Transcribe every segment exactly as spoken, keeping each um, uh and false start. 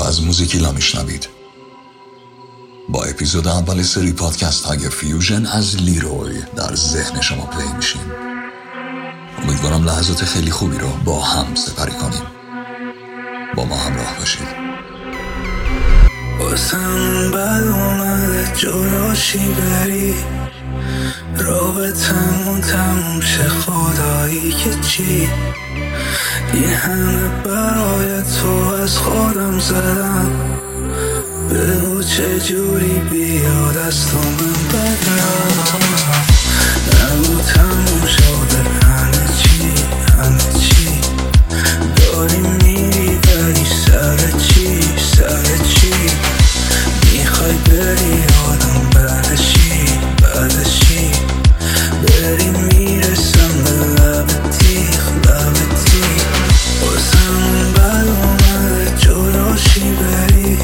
از موزیکیلا میشنوید. با اپیزود اول سری پادکست های فیوژن از لیروی در ذهن شما پلی میشیم. امیدوارم لحظات خیلی خوبی رو با هم سپری کنیم. با ما همراه باشید. واسم بد اومده جداشی بری، رابطمون تموم شه خدایی که چی، این همه برای تو از خودم زدم، بگو چجوری بیاد از تو من بدم، نگو تموم شده همه چی همه چی، داری میری ولی سر چی سر چی، میخوای بری آدم بعدشی بعدشی، بری میرسم به لب تیخ لب تیخ، واسم بد اومده جداشی بری،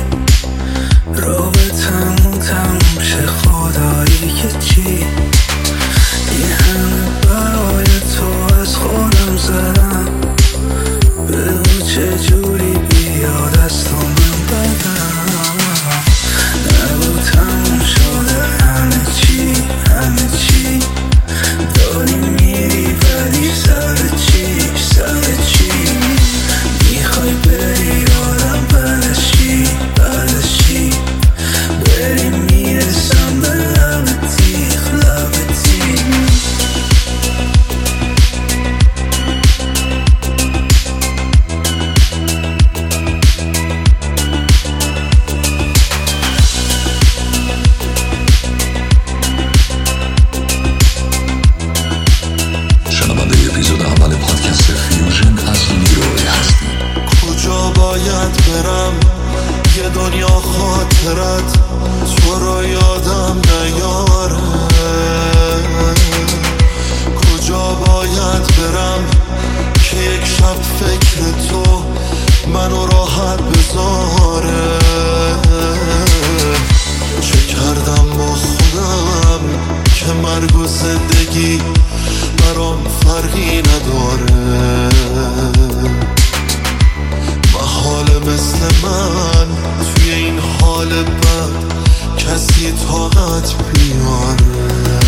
رابطمون تموم شه خدایی که چی، این همه برای تو از خودم زدم، بگو چجوری بیاد از تو من بدم، نگو تموم شده همه چی همه چی، داری میری ولی سر چی سر چی، میخوای بری آدم بعدشی بعدشی، بری میرسم به لب تیخ لب تیخ. شنونده اپیزود اول پادکست فیوژن از لیروی هستی. کجا باید برم یه دنیا خاطرت تو رو یادم نیاره، کجا باید برم که یک شب فکر تو منو راحت بذاره، چه کردم با خودم که مرگ و زندگی برام فرقی نداره، محاله مثل من توی این حال بد کسی طاقت بیاره،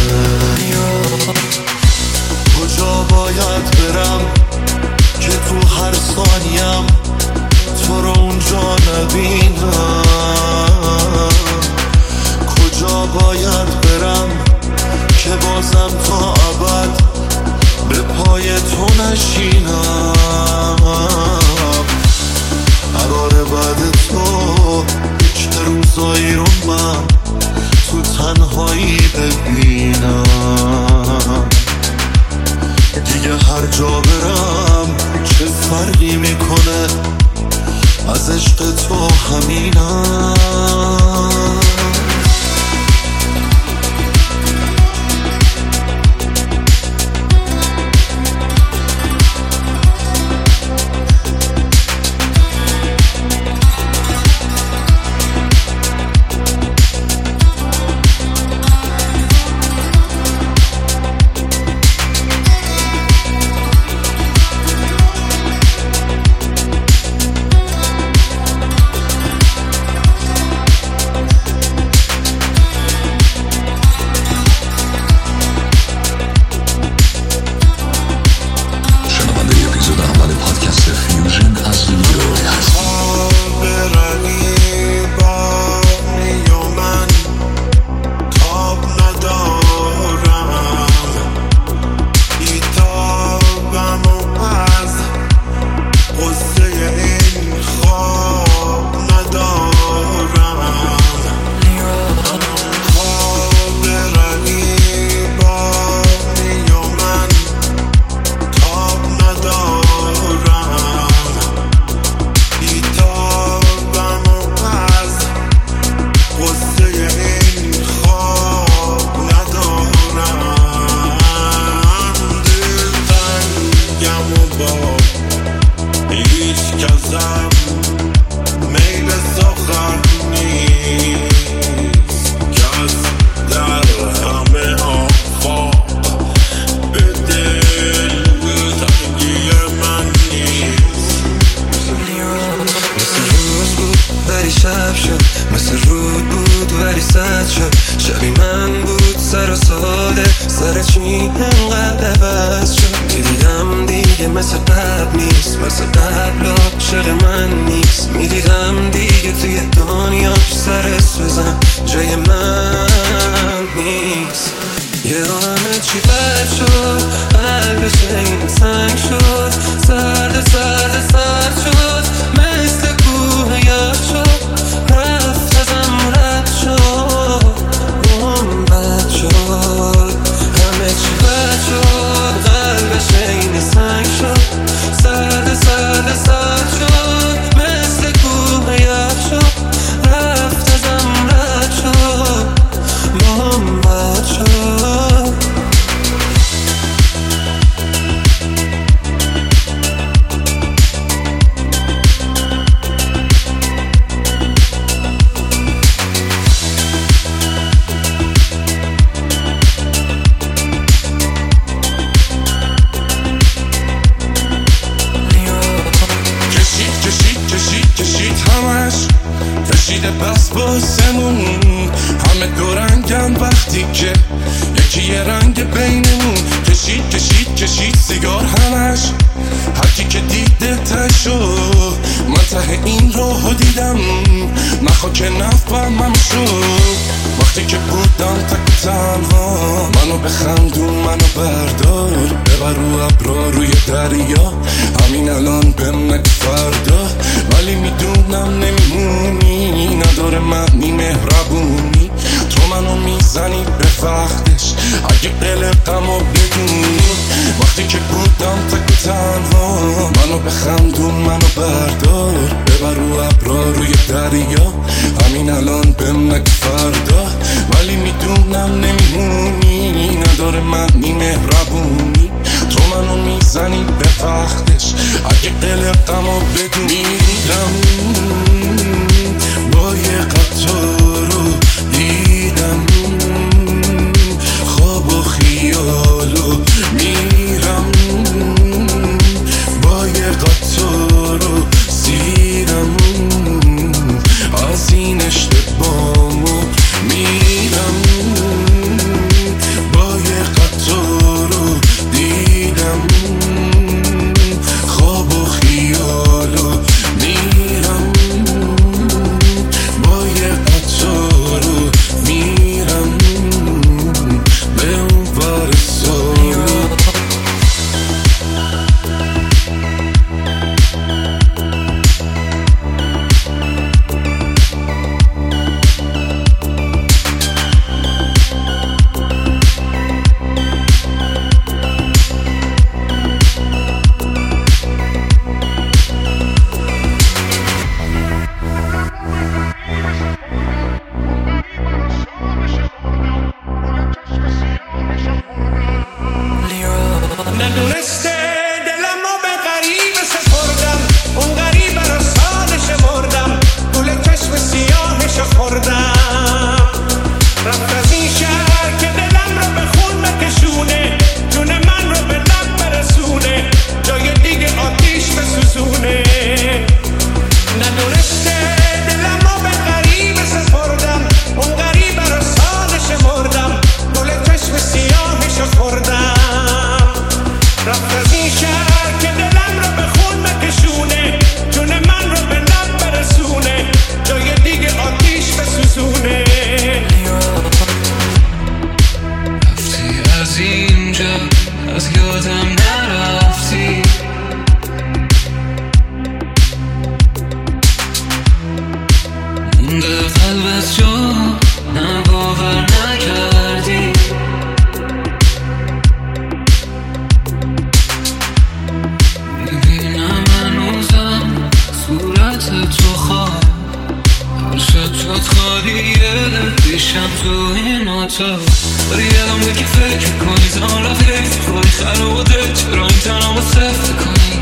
کجا باید برم که تو هر ثانیم تو رو اونجا نبینم، کجا باید برم که بازم تا ابد به پای تو نشینم، قراره بعد تو چه روزایی رو من تو تنهایی ببینم، دیگه هر جا برم چه فرقی میکنه از عشق تو همینم. مثل قبل نیست، مثل قبل عاشق من نیست. میدیدم دیگه توی دنیاش سرس بزن جای من نیست. یه همه چی بد شد، قلبش این سنگ شد، سرد سرد سرد شد، مثل کوه یخ شد، رفت ازم رد شد، اون بد شد. همه چی بد شد، قلبش این سنگ شد، سرد سرد سرد شد، مثل کوه یخ شد، رفت ازم رد شد، اون بد شد. کشیده بس باسمون همه دو رنگن وقتی که یکی یه رنگ بینمون. کشید کشید کشید سیگار همش هرکی که دیده تشو. من ته این راهو دیدم من خاک نفهمم شد. وقتی که بودم تک تنها منو بخندون منو بردار، ببر رو ابرا روی دریا، همین الان بهم نگو فردا. ولی میدونم نمیمونی، نداره معنی مهربونی، تو منو میزنی به وقتش اگه قلقمو بدونی. وقتی که بودم تک تنها منو بخندون منو بردار، ببر رو ابرا روی دریا، همین الان بهم نگو فردا. ولی میدونم نمیمونی، نداره معنی مهربونی، تو منو میزنی به وقتش اگه قلقمو بدونی. میرم با یه قطار رو دیدم خواب و خیالو، میرم با یه قطار رو سیرم از این اشتباهمو. میرم با یه قطار رو دیدم خواب و خیالو، میرم با یه قطار رو میرم به اون ورسانی. ندونسته دلمو به غریب سپردم، اون غریب رو سادش مردم، گل چشم سیاهش خوردم. رفت از این شهر که دلم رو به خون بکشونه، جون من رو به لب برسونه، جای دیگه آتیش بسوزونه. ندونسته دلمو به غریب سپردم، اون غریب رو سادش مردم، گل چشم سیاهش خوردم. رفت از این شهر که دلم رو به خون بکشونه، جون من رو به لب برسونه، جای دیگه آتیش بسوزونه. رفتی از اینجا از یادم نرفتی، مونده قلبت جا نه باور نکردی. میبینم هنوزم صورت تو خواب، هر شب جات خالیه پیشم تو این اتاق. داری یادم ده که فکر کنی زمان رفت خواهی خراباده، چرا این تنها با صفر کنی.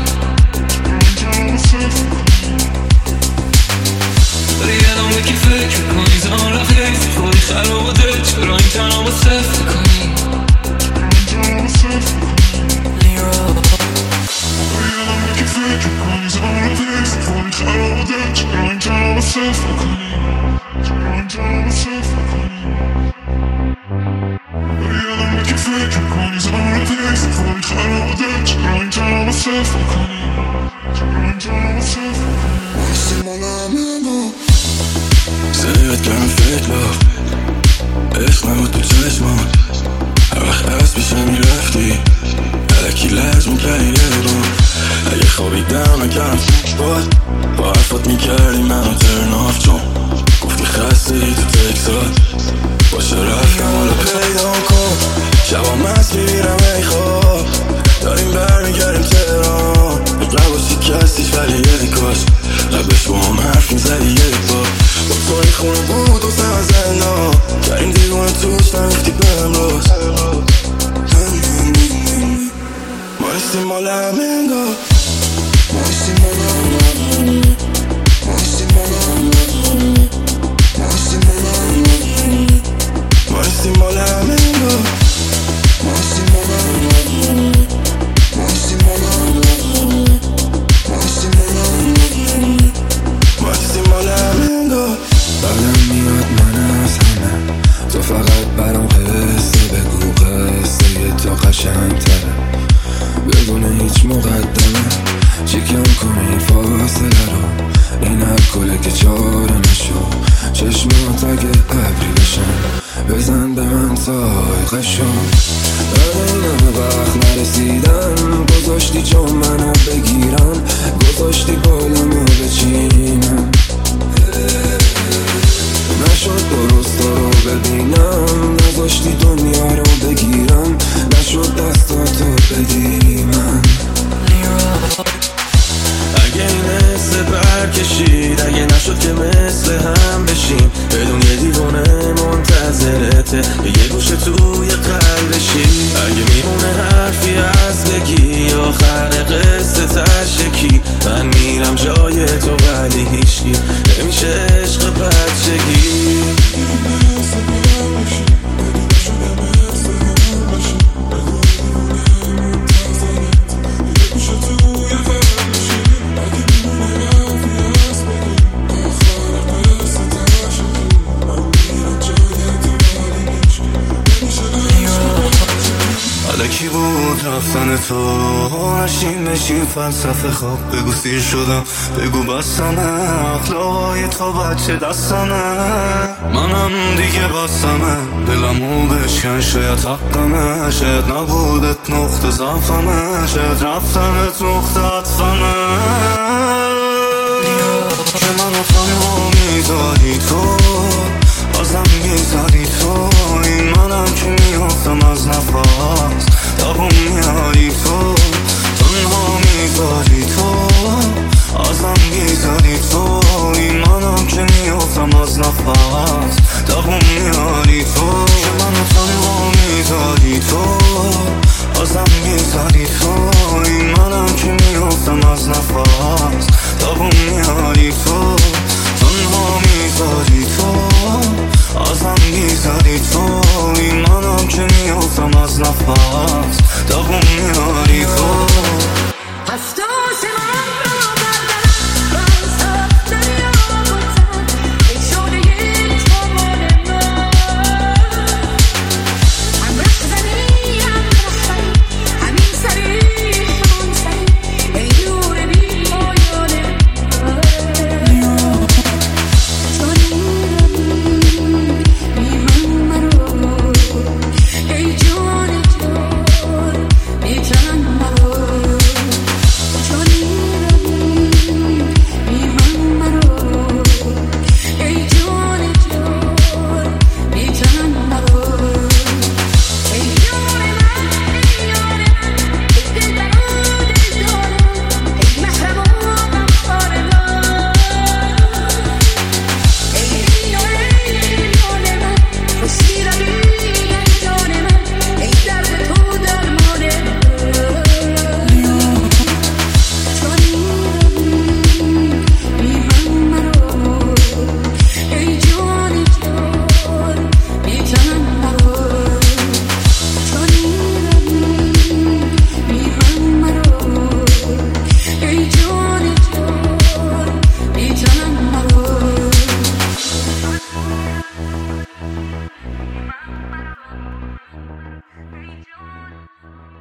داری یادم ده که فکر کنی زمان رفت خواهی خراباده، چرا این تنها با صفر کنی. Fake, صفر کنی واسه مالم زیاد کردم فکر عشق نبود تو چشمان هر وقت از پیشم میرفتی الکی لج میکردی یه بار اگه خوابیدم نکردم فکر باد با حرفات میکردی منو ترناف چون گفتی خسته ای تو تکسات باشه رفتم حالا پیدا کن شبا مست میبیرم ای خواب داریم برمیگردیم تهران اقلب باشی کستیش ولی یه کاش لبش با هم حرف میزدی یک بار با تو این خونه بود و سم زندان کریم دیوانه توش فهمیدی بهم راست ما نیستیم مال همه انگار ما نیستیم مال همه ما نیستیم مال همه ما نیستیم مال همه ما نیستیم مال همه انگار ما نیستیم مال همه ما نیستیم مال همه ما نیستیم مال همه ما نیستیم مال همه انگار بعدم میاد من از همه تو فقط برام قصه بگو قصه یه تا قشنگ تره بدون هیچ مقدمه چیکم کنی فاصله رو این الکله که چاره نشو چشمات اگه ابری بشن بزن به من سایقشو بعد این همه وقت نرسیدم گذاشتی جا منو بگیرم گذاشتی بالمو بچینم نشد درست رو ببینم نذاشتی دنیا رو بگیرم نشد دستاتو بدی من اگه این حسه برکشید اگه نشد که مثل هم بشیم بدون یه دیوانه منتظرته یه گوشه توی قلبشی اگه میمونه حرفی از بگی آخر قصه تشکی من میرم جای تو ولی هیچکی نمیشه عشق بچگی الکی بود رفتن تو نشین بشین فلسفه خواب بگو سیر شدم بگو بستمه اخلاقای تو بچه دستمه منم دیگه بستمه دلمو بشکن شاید حقمه شاید نبودت نقطه ضعفمه شاید رفتنت نقطه عطفمه که منو تنها میذاری تو بازم میذاری تو این منم که میافتم از نفس دبون میاری تو تنها میذاری تو ازم میذاری تو این منم که میافتم از نفس دبون میاری تو که منو تنها میذاری تو ازم میذاری تو این منم که میافتم از نفس دبون میاری تو تنها میذاری تو ازم میذاری تو این منم که میافتم از نفس دبون میاری تو Hey, John.